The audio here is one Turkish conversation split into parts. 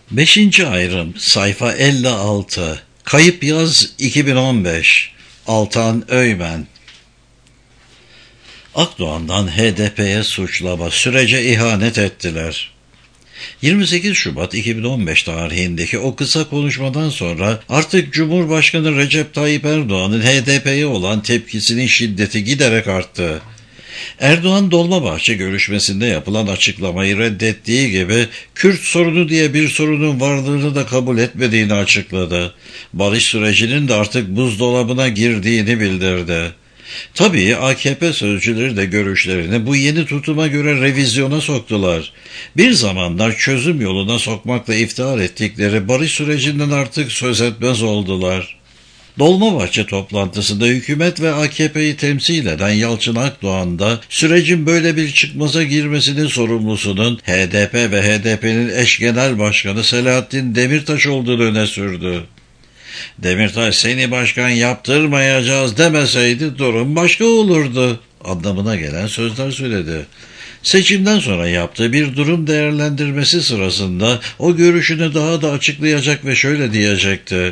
Beşinci ayrım sayfa 56. Kayıp yaz 2015. Altan Öymen. Akdoğan'dan HDP'ye suçlama, sürece ihanet ettiler. 28 Şubat 2015 tarihindeki o kısa konuşmadan sonra artık Cumhurbaşkanı Recep Tayyip Erdoğan'ın HDP'ye olan tepkisinin şiddeti giderek arttı. Erdoğan Dolmabahçe görüşmesinde yapılan açıklamayı reddettiği gibi Kürt sorunu diye bir sorunun varlığını da kabul etmediğini açıkladı. Barış sürecinin de artık buzdolabına girdiğini bildirdi. Tabii AKP sözcüleri de görüşlerini bu yeni tutuma göre revizyona soktular. Bir zamanlar çözüm yoluna sokmakla iftihar ettikleri barış sürecinden artık söz etmez oldular. Dolmabahçe toplantısında hükümet ve AKP'yi temsil eden Yalçın Akdoğan da sürecin böyle bir çıkmaza girmesinin sorumlusunun HDP ve HDP'nin eş genel başkanı Selahattin Demirtaş olduğunu öne sürdü. Demirtaş seni başkan yaptırmayacağız demeseydi durum başka olurdu anlamına gelen sözler söyledi. Seçimden sonra yaptığı bir durum değerlendirmesi sırasında o görüşünü daha da açıklayacak ve şöyle diyecekti.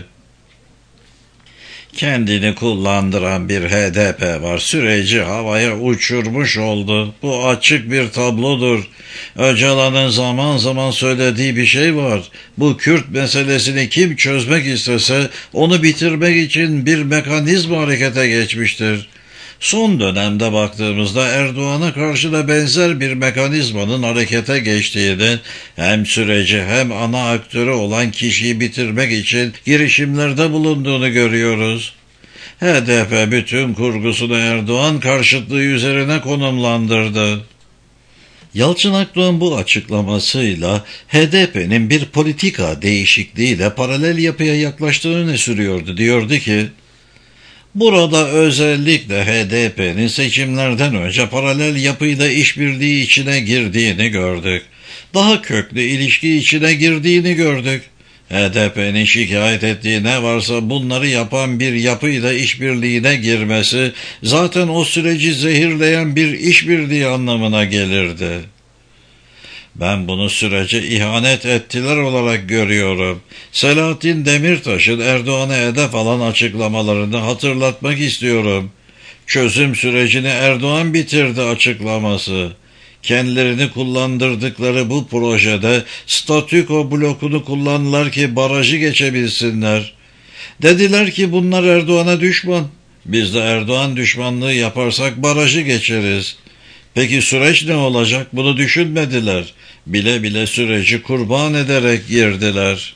Kendini kullandıran bir HDP var. Süreci havaya uçurmuş oldu. Bu açık bir tablodur. Öcalan'ın zaman zaman söylediği bir şey var. Bu Kürt meselesini kim çözmek istese onu bitirmek için bir mekanizma harekete geçmiştir. Son dönemde baktığımızda Erdoğan'a karşı da benzer bir mekanizmanın harekete geçtiğini, hem süreci hem ana aktörü olan kişiyi bitirmek için girişimlerde bulunduğunu görüyoruz. HDP bütün kurgusunu Erdoğan karşıtlığı üzerine konumlandırdı. Yalçın Akdoğan bu açıklamasıyla HDP'nin bir politika değişikliğiyle paralel yapıya yaklaştığını öne sürüyordu. Diyordu ki, burada özellikle HDP'nin seçimlerden önce paralel yapıyla işbirliği içine girdiğini gördük. Daha köklü ilişki içine girdiğini gördük. HDP'nin şikayet ettiği ne varsa bunları yapan bir yapıyla işbirliğine girmesi zaten o süreci zehirleyen bir işbirliği anlamına gelirdi. Ben bunu sürece ihanet ettiler olarak görüyorum. Selahattin Demirtaş'ın Erdoğan'a hedef alan açıklamalarını hatırlatmak istiyorum. Çözüm sürecini Erdoğan bitirdi açıklaması. Kendilerini kullandırdıkları bu projede statüko blokunu kullandılar ki barajı geçebilsinler. Dediler ki bunlar Erdoğan'a düşman. Biz de Erdoğan düşmanlığı yaparsak barajı geçeriz. Peki süreç ne olacak? Bunu düşünmediler. Bile bile süreci kurban ederek girdiler.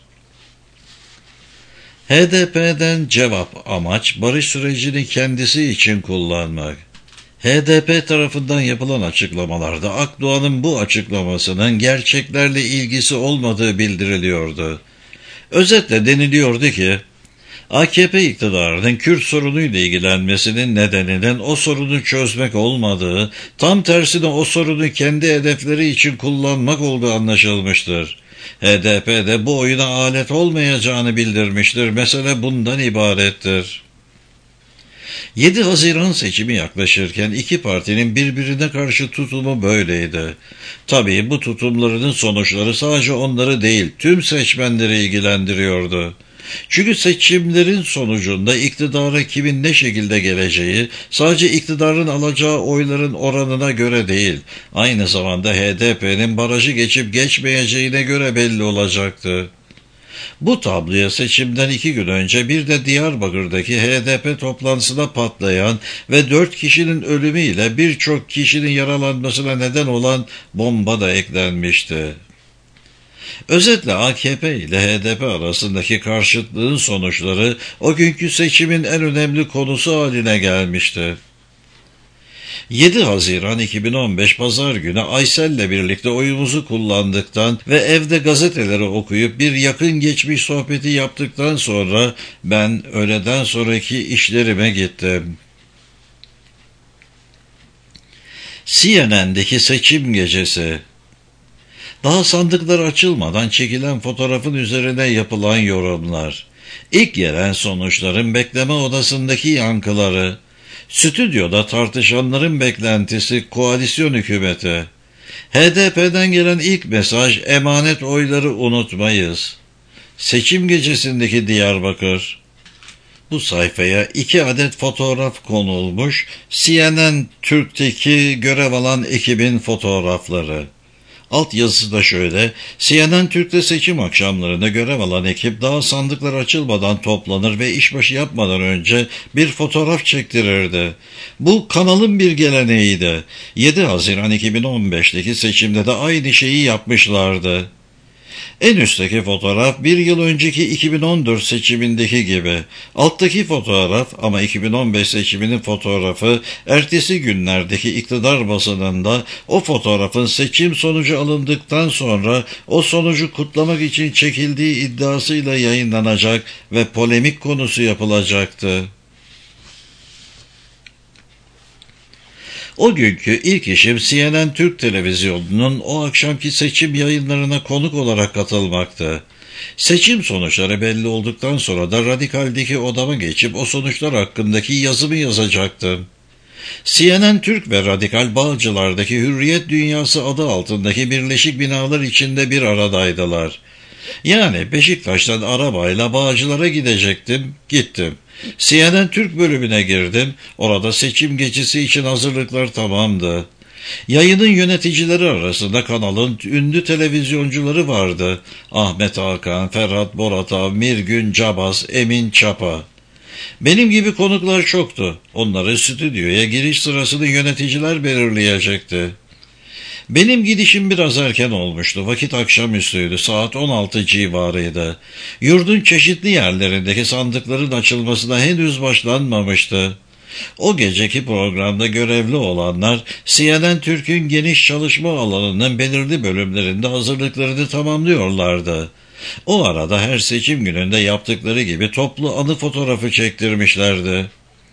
HDP'den cevap amaç barış sürecini kendisi için kullanmak. HDP tarafından yapılan açıklamalarda Akdoğan'ın bu açıklamasının gerçeklerle ilgisi olmadığı bildiriliyordu. Özetle deniliyordu ki, AKP iktidarının Kürt sorunuyla ilgilenmesinin nedeninin o sorunu çözmek olmadığı, tam tersine o sorunu kendi hedefleri için kullanmak olduğu anlaşılmıştır. HDP de bu oyuna alet olmayacağını bildirmiştir. Mesele bundan ibarettir. 7 Haziran seçimi yaklaşırken iki partinin birbirine karşı tutumu böyleydi. Tabii bu tutumlarının sonuçları sadece onları değil, tüm seçmenleri ilgilendiriyordu. Çünkü seçimlerin sonucunda iktidara kimin ne şekilde geleceği sadece iktidarın alacağı oyların oranına göre değil, aynı zamanda HDP'nin barajı geçip geçmeyeceğine göre belli olacaktı. Bu tabloya seçimden 2 gün önce bir de Diyarbakır'daki HDP toplantısında patlayan ve 4 kişinin ölümüyle birçok kişinin yaralanmasına neden olan bomba da eklenmişti. Özetle AKP ile HDP arasındaki karşıtlığın sonuçları o günkü seçimin en önemli konusu haline gelmişti. 7 Haziran 2015 Pazar günü Aysel'le birlikte oyumuzu kullandıktan ve evde gazeteleri okuyup bir yakın geçmiş sohbeti yaptıktan sonra ben öğleden sonraki işlerime gittim. CNN'deki seçim gecesi. Daha sandıklar açılmadan çekilen fotoğrafın üzerine yapılan yorumlar, ilk gelen sonuçların bekleme odasındaki yankıları, stüdyoda tartışanların beklentisi koalisyon hükümeti, HDP'den gelen ilk mesaj, emanet oyları unutmayız. Seçim gecesindeki Diyarbakır. Bu sayfaya 2 adet fotoğraf konulmuş, CNN Türk'teki görev alan ekibin fotoğrafları. Alt yazısı da şöyle: CNN Türk'te seçim akşamlarında görev alan ekip daha sandıklar açılmadan toplanır ve işbaşı yapmadan önce bir fotoğraf çektirirdi. Bu kanalın bir geleneğiydi. 7 Haziran 2015'teki seçimde de aynı şeyi yapmışlardı. En üstteki fotoğraf bir yıl önceki 2014 seçimindeki gibi. Alttaki fotoğraf ama 2015 seçiminin fotoğrafı, ertesi günlerdeki iktidar basınında o fotoğrafın seçim sonucu alındıktan sonra o sonucu kutlamak için çekildiği iddiasıyla yayınlanacak ve polemik konusu yapılacaktı. O günkü ilk işim CNN Türk Televizyonu'nun o akşamki seçim yayınlarına konuk olarak katılmaktı. Seçim sonuçları belli olduktan sonra da Radikal'deki odama geçip o sonuçlar hakkındaki yazımı yazacaktım. CNN Türk ve Radikal Bağcılar'daki Hürriyet Dünyası adı altındaki birleşik binalar içinde bir aradaydılar. Yani Beşiktaş'tan arabayla Bağcılar'a gidecektim, gittim. CNN Türk bölümüne girdim. Orada seçim gecesi için hazırlıklar tamamdı. Yayının yöneticileri arasında kanalın ünlü televizyoncuları vardı. Ahmet Hakan, Ferhat Boratav, Mirgün Cabas, Emin Çapa. Benim gibi konuklar çoktu. Onları stüdyoya giriş sırasını yöneticiler belirleyecekti. Benim gidişim biraz erken olmuştu. Vakit akşamüstüydü. Saat 16 civarıydı. Yurdun çeşitli yerlerindeki sandıkların açılmasına henüz başlanmamıştı. O geceki programda görevli olanlar CNN Türk'ün geniş çalışma alanının belirli bölümlerinde hazırlıklarını tamamlıyorlardı. O arada her seçim gününde yaptıkları gibi toplu anı fotoğrafı çektirmişlerdi.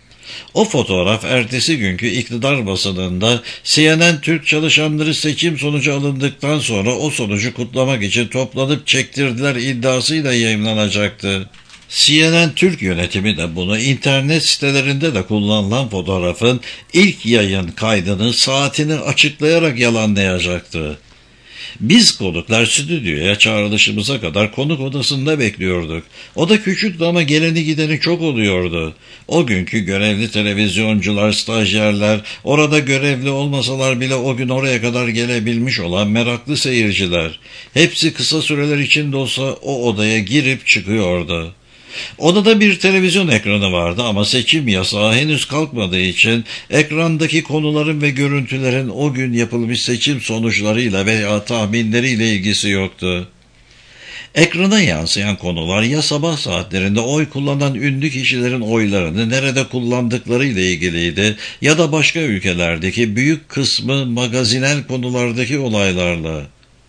O fotoğraf ertesi günkü iktidar basınında CNN Türk çalışanları seçim sonucu alındıktan sonra o sonucu kutlamak için toplanıp çektirdiler iddiasıyla yayımlanacaktı. CNN Türk yönetimi de bunu internet sitelerinde de kullanılan fotoğrafın ilk yayın kaydını, saatini açıklayarak yalanlayacaktı. Biz konuklar stüdyoya çağrılışımıza kadar konuk odasında bekliyorduk. Oda küçüktü ama geleni gideni çok oluyordu. O günkü görevli televizyoncular, stajyerler, orada görevli olmasalar bile o gün oraya kadar gelebilmiş olan meraklı seyirciler. Hepsi kısa süreler içinde olsa o odaya girip çıkıyordu. Odada bir televizyon ekranı vardı ama seçim yasağı henüz kalkmadığı için ekrandaki konuların ve görüntülerin o gün yapılmış seçim sonuçlarıyla veya tahminleriyle ilgisi yoktu. Ekrana yansıyan konular ya sabah saatlerinde oy kullanan ünlü kişilerin oylarını nerede kullandıkları ile ilgiliydi ya da başka ülkelerdeki büyük kısmı magazinel konulardaki olaylarla.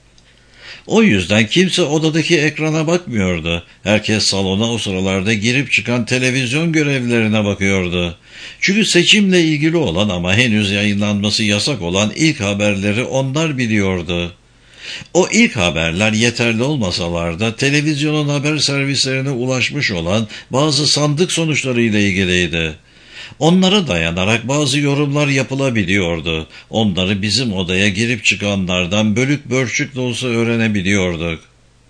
O yüzden kimse odadaki ekrana bakmıyordu. Herkes salona o sıralarda girip çıkan televizyon görevlilerine bakıyordu. Çünkü seçimle ilgili olan ama henüz yayınlanması yasak olan ilk haberleri onlar biliyordu. O ilk haberler yeterli olmasalar da televizyonun haber servislerine ulaşmış olan bazı sandık sonuçlarıyla ilgiliydi. Onlara dayanarak bazı yorumlar yapılabiliyordu. Onları bizim odaya girip çıkanlardan bölük bölçük de olsa öğrenebiliyorduk.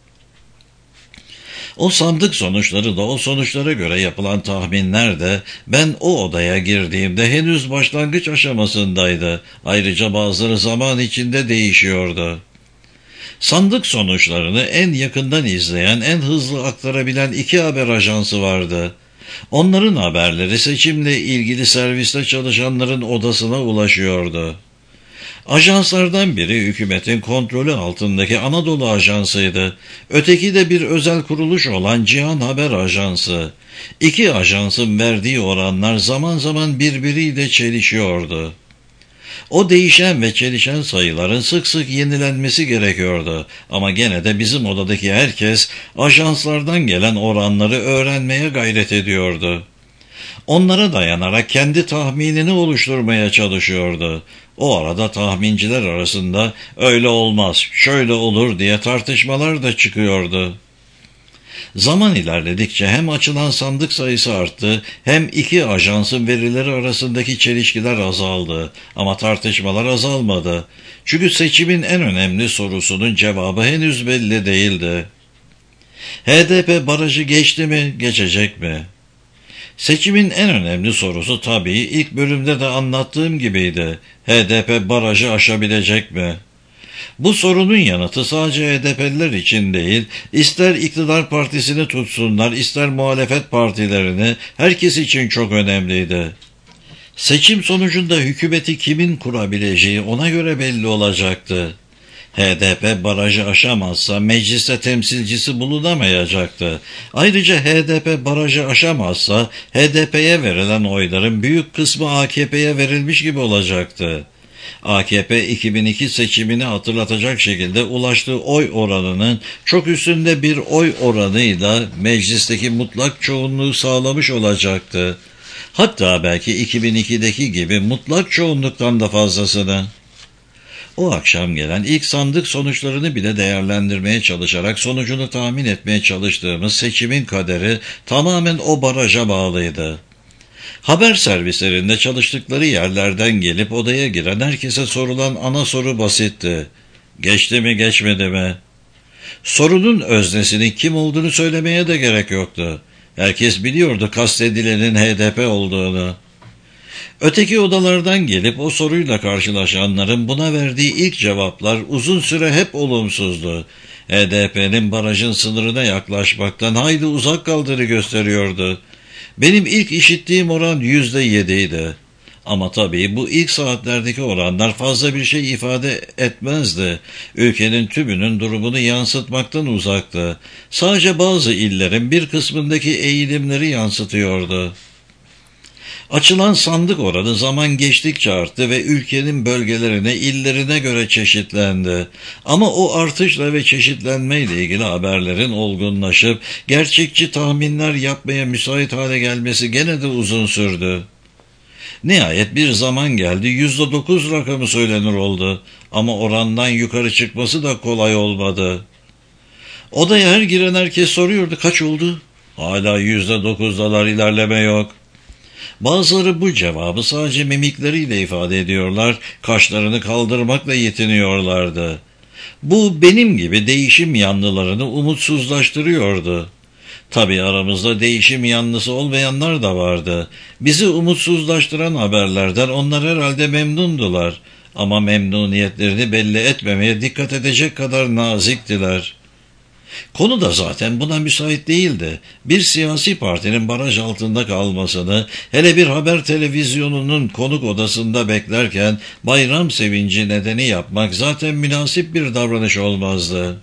O sandık sonuçları da o sonuçlara göre yapılan tahminler de ben o odaya girdiğimde henüz başlangıç aşamasındaydı. Ayrıca bazıları zaman içinde değişiyordu. Sandık sonuçlarını en yakından izleyen, en hızlı aktarabilen 2 haber ajansı vardı. Onların haberleri seçimle ilgili serviste çalışanların odasına ulaşıyordu. Ajanslardan biri hükümetin kontrolü altındaki Anadolu Ajansı'ydı. Öteki de bir özel kuruluş olan Cihan Haber Ajansı. 2 ajansın verdiği oranlar zaman zaman birbiriyle çelişiyordu. O değişen ve çelişen sayıların sık sık yenilenmesi gerekiyordu. Ama gene de bizim odadaki herkes ajanslardan gelen oranları öğrenmeye gayret ediyordu. Onlara dayanarak kendi tahminini oluşturmaya çalışıyordu. O arada tahminciler arasında öyle olmaz, şöyle olur diye tartışmalar da çıkıyordu. Zaman ilerledikçe hem açılan sandık sayısı arttı, hem iki ajansın verileri arasındaki çelişkiler azaldı. Ama tartışmalar azalmadı. Çünkü seçimin en önemli sorusunun cevabı henüz belli değildi. HDP barajı geçti mi, geçecek mi? Seçimin en önemli sorusu tabii ilk bölümde de anlattığım gibiydi. HDP barajı aşabilecek mi? Bu sorunun yanıtı sadece HDP'liler için değil, ister iktidar partisini tutsunlar, ister muhalefet partilerini, herkes için çok önemliydi. Seçim sonucunda hükümeti kimin kurabileceği ona göre belli olacaktı. HDP barajı aşamazsa mecliste temsilcisi bulunamayacaktı. Ayrıca HDP barajı aşamazsa HDP'ye verilen oyların büyük kısmı AKP'ye verilmiş gibi olacaktı. AKP 2002 seçimini hatırlatacak şekilde ulaştığı oy oranının çok üstünde bir oy oranıyla meclisteki mutlak çoğunluğu sağlamış olacaktı. Hatta belki 2002'deki gibi mutlak çoğunluktan da fazlasını. O akşam gelen ilk sandık sonuçlarını bile değerlendirmeye çalışarak sonucunu tahmin etmeye çalıştığımız seçimin kaderi tamamen o baraja bağlıydı. Haber servislerinde çalıştıkları yerlerden gelip odaya giren herkese sorulan ana soru basitti. Geçti mi, geçmedi mi? Sorunun öznesinin kim olduğunu söylemeye de gerek yoktu. Herkes biliyordu kastedilenin HDP olduğunu. Öteki odalardan gelip o soruyla karşılaşanların buna verdiği ilk cevaplar uzun süre hep olumsuzdu. HDP'nin barajın sınırına yaklaşmaktan hayli uzak kaldığını gösteriyordu. Benim ilk işittiğim oran %7'ydi. Ama tabii bu ilk saatlerdeki oranlar fazla bir şey ifade etmezdi. Ülkenin tümünün durumunu yansıtmaktan uzaktı. Sadece bazı illerin bir kısmındaki eğilimleri yansıtıyordu. Açılan sandık oranı zaman geçtikçe arttı ve ülkenin bölgelerine, illerine göre çeşitlendi. Ama o artışla ve çeşitlenmeyle ilgili haberlerin olgunlaşıp gerçekçi tahminler yapmaya müsait hale gelmesi gene de uzun sürdü. Nihayet bir zaman geldi, %9 rakamı söylenir oldu. Ama orandan yukarı çıkması da kolay olmadı. Odaya her giren herkes soruyordu, kaç oldu? Hala %9'dalar, ilerleme yok. Bazıları bu cevabı sadece mimikleriyle ifade ediyorlar, kaşlarını kaldırmakla yetiniyorlardı. Bu benim gibi değişim yanlılarını umutsuzlaştırıyordu. Tabii aramızda değişim yanlısı olmayanlar da vardı. Bizi umutsuzlaştıran haberlerden onlar herhalde memnundular. Ama memnuniyetlerini belli etmemeye dikkat edecek kadar naziktiler. Konu da zaten buna müsait değildi. Bir siyasi partinin baraj altında kalmasını, hele bir haber televizyonunun konuk odasında beklerken bayram sevinci nedeni yapmak zaten münasip bir davranış olmazdı.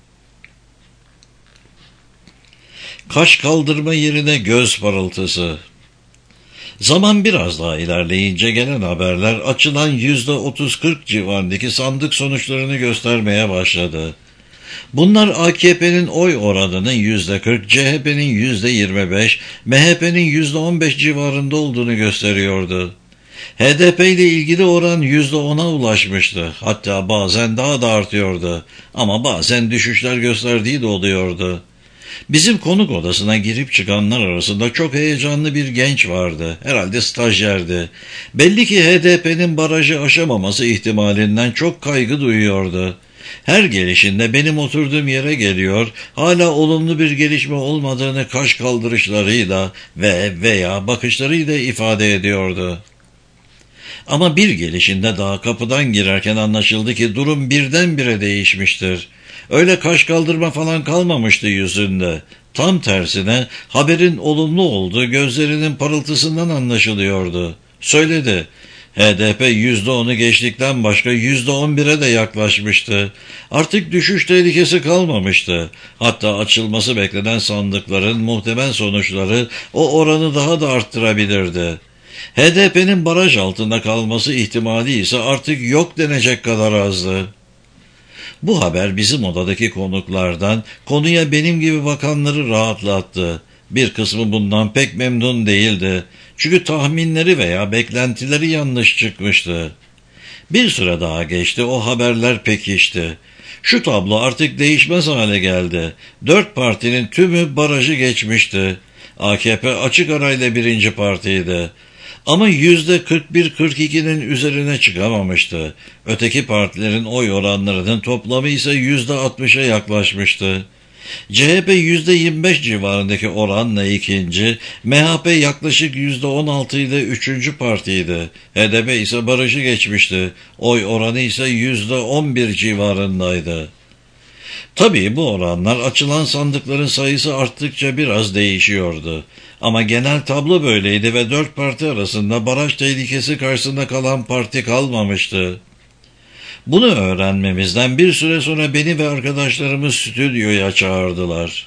Kaş kaldırma yerine göz parıltısı. Zaman biraz daha ilerleyince gelen haberler açılan %30-40 civarındaki sandık sonuçlarını göstermeye başladı. Bunlar AKP'nin oy oranının %40, CHP'nin %25, MHP'nin %15 civarında olduğunu gösteriyordu. HDP ile ilgili oran %10'a ulaşmıştı. Hatta bazen daha da artıyordu. Ama bazen düşüşler gösterdiği de oluyordu. Bizim konuk odasına girip çıkanlar arasında çok heyecanlı bir genç vardı. Herhalde stajyerdi. Belli ki HDP'nin barajı aşamaması ihtimalinden çok kaygı duyuyordu. Her gelişinde benim oturduğum yere geliyor, hala olumlu bir gelişme olmadığını kaş kaldırışlarıyla veya bakışlarıyla ifade ediyordu. Ama bir gelişinde daha kapıdan girerken anlaşıldı ki durum birdenbire değişmiştir. Öyle kaş kaldırma falan kalmamıştı yüzünde. Tam tersine haberin olumlu olduğu gözlerinin parıltısından anlaşılıyordu. Söyledi. HDP %10'u geçtikten başka %11'e de yaklaşmıştı. Artık düşüş tehlikesi kalmamıştı. Hatta açılması beklenen sandıkların muhtemel sonuçları o oranı daha da arttırabilirdi. HDP'nin baraj altında kalması ihtimali ise artık yok denecek kadar azdı. Bu haber bizim odadaki konuklardan konuya benim gibi bakanları rahatlattı. Bir kısmı bundan pek memnun değildi. Çünkü tahminleri veya beklentileri yanlış çıkmıştı. Bir süre daha geçti, o haberler pekişti. Şu tablo artık değişmez hale geldi. 4 partinin tümü barajı geçmişti. AKP açık arayla birinci partiydi. Ama %41-42'nin üzerine çıkamamıştı. Öteki partilerin oy oranlarının toplamı ise %60'a yaklaşmıştı. CHP %25 civarındaki oranla ikinci, MHP yaklaşık %16 ile üçüncü partiydi. HDP ise barajı geçmişti. Oy oranı ise %11 civarındaydı. Tabii bu oranlar açılan sandıkların sayısı arttıkça biraz değişiyordu. Ama genel tablo böyleydi ve 4 parti arasında baraj tehlikesi karşısında kalan parti kalmamıştı. Bunu öğrenmemizden bir süre sonra beni ve arkadaşlarımı stüdyoya çağırdılar.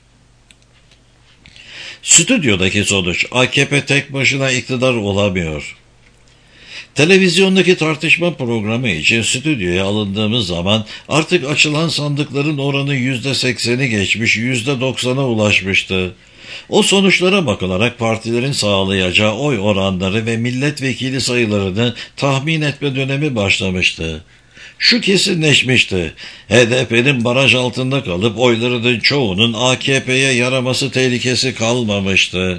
Stüdyodaki sonuç, AKP tek başına iktidar olamıyor. Televizyondaki tartışma programı için stüdyoya alındığımız zaman artık açılan sandıkların oranı %80'i geçmiş, %90'a ulaşmıştı. O sonuçlara bakılarak partilerin sağlayacağı oy oranları ve milletvekili sayılarını tahmin etme dönemi başlamıştı. Şu kesinleşmişti, HDP'nin baraj altında kalıp oylarının çoğunun AKP'ye yaraması tehlikesi kalmamıştı.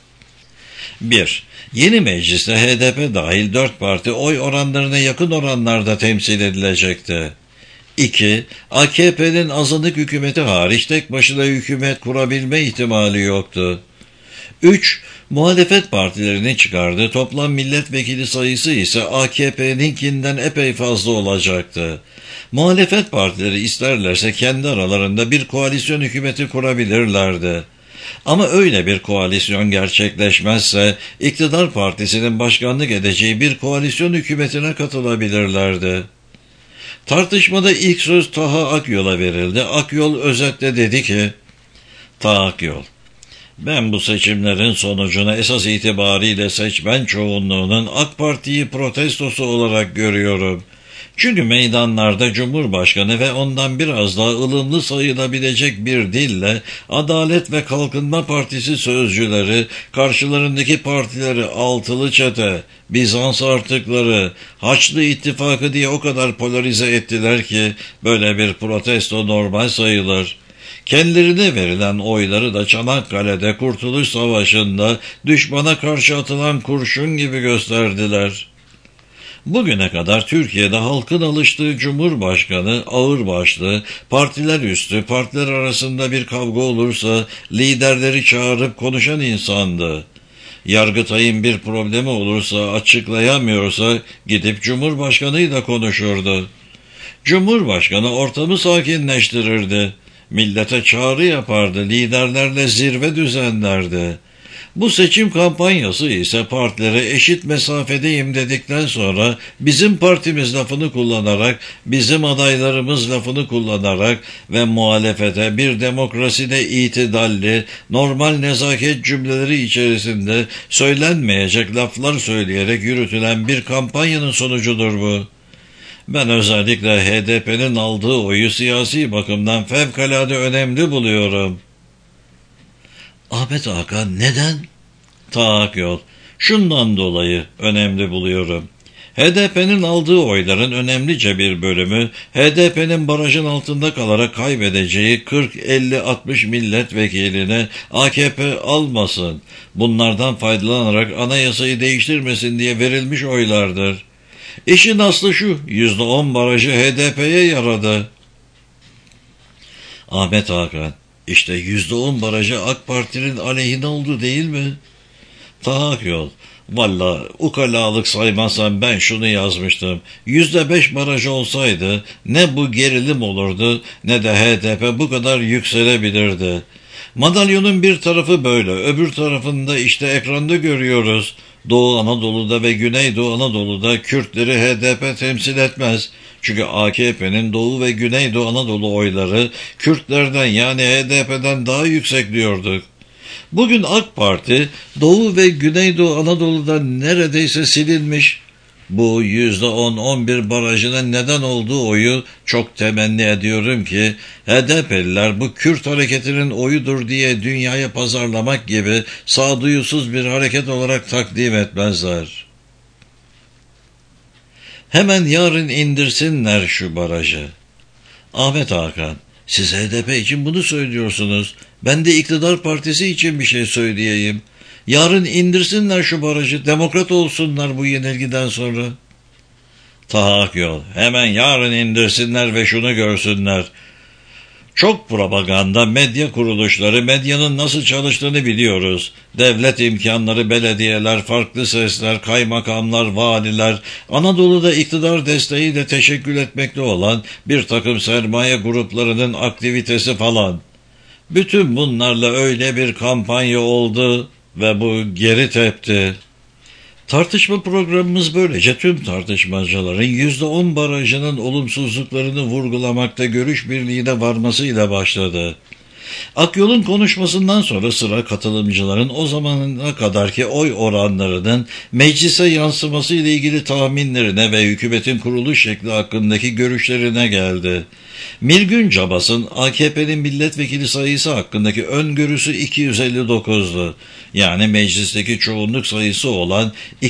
1. Yeni mecliste HDP dahil 4 parti oy oranlarına yakın oranlarda temsil edilecekti. 2. AKP'nin azınlık hükümeti hariç tek başına hükümet kurabilme ihtimali yoktu. 3. Muhalefet partilerinin çıkardığı toplam milletvekili sayısı ise AKP'ninkinden epey fazla olacaktı. Muhalefet partileri isterlerse kendi aralarında bir koalisyon hükümeti kurabilirlerdi. Ama öyle bir koalisyon gerçekleşmezse iktidar partisinin başkanlık edeceği bir koalisyon hükümetine katılabilirlerdi. Tartışmada ilk söz Taha Akyol'a verildi. Akyol özetle dedi ki, Taha Akyol, ben bu seçimlerin sonucunu esas itibariyle seçmen çoğunluğunun AK Parti'yi protestosu olarak görüyorum. Çünkü meydanlarda Cumhurbaşkanı ve ondan biraz daha ılımlı sayılabilecek bir dille Adalet ve Kalkınma Partisi sözcüleri, karşılarındaki partileri altılı çete, Bizans artıkları, Haçlı İttifakı diye o kadar polarize ettiler ki böyle bir protesto normal sayılır. Kendilerine verilen oyları da Çanakkale'de Kurtuluş Savaşı'nda düşmana karşı atılan kurşun gibi gösterdiler. Bugüne kadar Türkiye'de halkın alıştığı Cumhurbaşkanı ağırbaşlı, partiler üstü, partiler arasında bir kavga olursa liderleri çağırıp konuşan insandı. Yargıtay'ın bir problemi olursa, açıklayamıyorsa gidip Cumhurbaşkanıyla konuşurdu. Cumhurbaşkanı ortamı sakinleştirirdi. Millete çağrı yapardı, liderlerle zirve düzenlerdi. Bu seçim kampanyası ise partilere eşit mesafedeyim dedikten sonra bizim partimiz lafını kullanarak, bizim adaylarımız lafını kullanarak ve muhalefete bir demokraside itidalli, normal nezaket cümleleri içerisinde söylenmeyecek laflar söyleyerek yürütülen bir kampanyanın sonucudur bu. Ben özellikle HDP'nin aldığı oyu siyasi bakımdan fevkalade önemli buluyorum. Ahmet Hakan neden? Taha Akyol, şundan dolayı önemli buluyorum. HDP'nin aldığı oyların önemlice bir bölümü HDP'nin barajın altında kalarak kaybedeceği 40-50-60 milletvekilini AKP almasın, bunlardan faydalanarak anayasayı değiştirmesin diye verilmiş oylardır. İşin aslı şu, %10 barajı HDP'ye yaradı. Ahmet Hakan, işte %10 barajı AK Parti'nin aleyhine oldu değil mi? Taha Akyol, valla ukalalık saymazsam ben şunu yazmıştım. %5 barajı olsaydı ne bu gerilim olurdu ne de HDP bu kadar yükselebilirdi. Madalyonun bir tarafı böyle, öbür tarafında işte ekranda görüyoruz. Doğu Anadolu'da ve Güneydoğu Anadolu'da Kürtleri HDP temsil etmez. Çünkü AKP'nin Doğu ve Güneydoğu Anadolu oyları Kürtlerden yani HDP'den daha yüksek diyorduk. Bugün AK Parti Doğu ve Güneydoğu Anadolu'dan neredeyse silinmiş. Bu %10-11 barajının neden olduğu oyu çok temenni ediyorum ki HDP'liler bu Kürt hareketinin oyudur diye dünyaya pazarlamak gibi sağduyusuz bir hareket olarak takdim etmezler. Hemen yarın indirsinler şu barajı. Ahmet Hakan, siz HDP için bunu söylüyorsunuz. Ben de iktidar partisi için bir şey söyleyeyim. Yarın indirsinler şu barajı, demokrat olsunlar bu yenilgiden sonra. Taha Akyol, hemen yarın indirsinler ve şunu görsünler. Çok propaganda, medya kuruluşları, medyanın nasıl çalıştığını biliyoruz. Devlet imkanları, belediyeler, farklı sesler, kaymakamlar, valiler, Anadolu'da iktidar desteğiyle teşekkül etmekte olan bir takım sermaye gruplarının aktivitesi falan. Bütün bunlarla öyle bir kampanya oldu ve bu geri tepti. Tartışma programımız böylece tüm tartışmacıların %10 barajının olumsuzluklarını vurgulamakta görüş birliğine varmasıyla başladı. Akyol'un konuşmasından sonra sıra katılımcıların o zamana kadarki oy oranlarının meclise yansıması ile ilgili tahminlerine ve hükümetin kuruluş şekli hakkındaki görüşlerine geldi. Mirgün Cabas'ın AKP'nin milletvekili sayısı hakkındaki öngörüsü 259'du. Yani meclisteki çoğunluk sayısı olan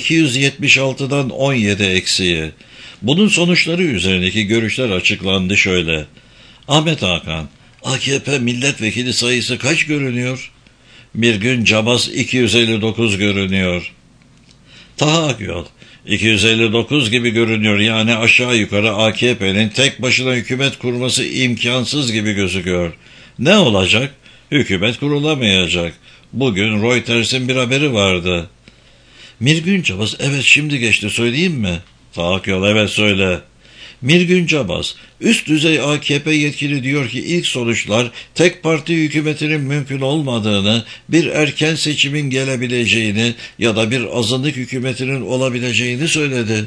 276'dan 17 eksiği. Bunun sonuçları üzerindeki görüşler açıklandı şöyle. Ahmet Hakan, AKP milletvekili sayısı kaç görünüyor? Mirgün Cabas 259 görünüyor. Taha Akyol, 259 gibi görünüyor, yani aşağı yukarı AKP'nin tek başına hükümet kurması imkansız gibi gözüküyor. Ne olacak? Hükümet kurulamayacak. Bugün Reuters'in bir haberi vardı. Mirgün Cabas, evet şimdi geçti söyleyeyim mi? Taha Akyol, evet söyle. Mirgün Cabas, üst düzey AKP yetkili diyor ki ilk sonuçlar tek parti hükümetinin mümkün olmadığını, bir erken seçimin gelebileceğini ya da bir azınlık hükümetinin olabileceğini söyledi.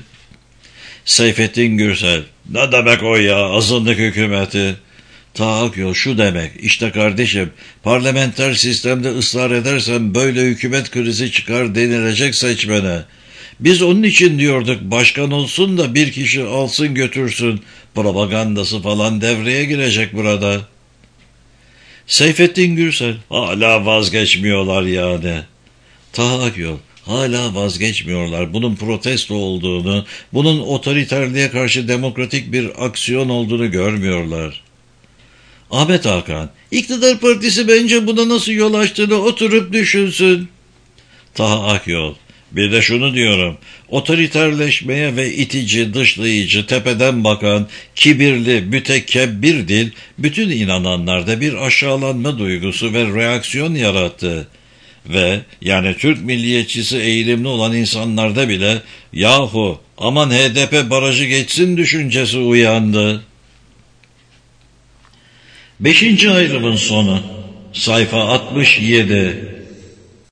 Seyfettin Gürsel, ne demek o ya, azınlık hükümeti? Taha Akyol, şu demek, işte kardeşim, parlamenter sistemde ısrar edersen böyle hükümet krizi çıkar denilecek seçmene. Biz onun için diyorduk, başkan olsun da bir kişi alsın götürsün, propagandası falan devreye girecek burada. Seyfettin Gürsel, hala vazgeçmiyorlar yani. Taha Akyol, hala vazgeçmiyorlar. Bunun protesto olduğunu, bunun otoriterliğe karşı demokratik bir aksiyon olduğunu görmüyorlar. Ahmet Hakan, iktidar partisi bence buna nasıl yol açtığını oturup düşünsün. Taha Akyol, bir de şunu diyorum, otoriterleşmeye ve itici, dışlayıcı, tepeden bakan, kibirli, mütekebbir dil, bütün inananlarda bir aşağılanma duygusu ve reaksiyon yarattı. Ve yani Türk milliyetçisi eğilimli olan insanlarda bile, yahu aman HDP barajı geçsin düşüncesi uyandı. 5. ayrımın sonu, sayfa 67.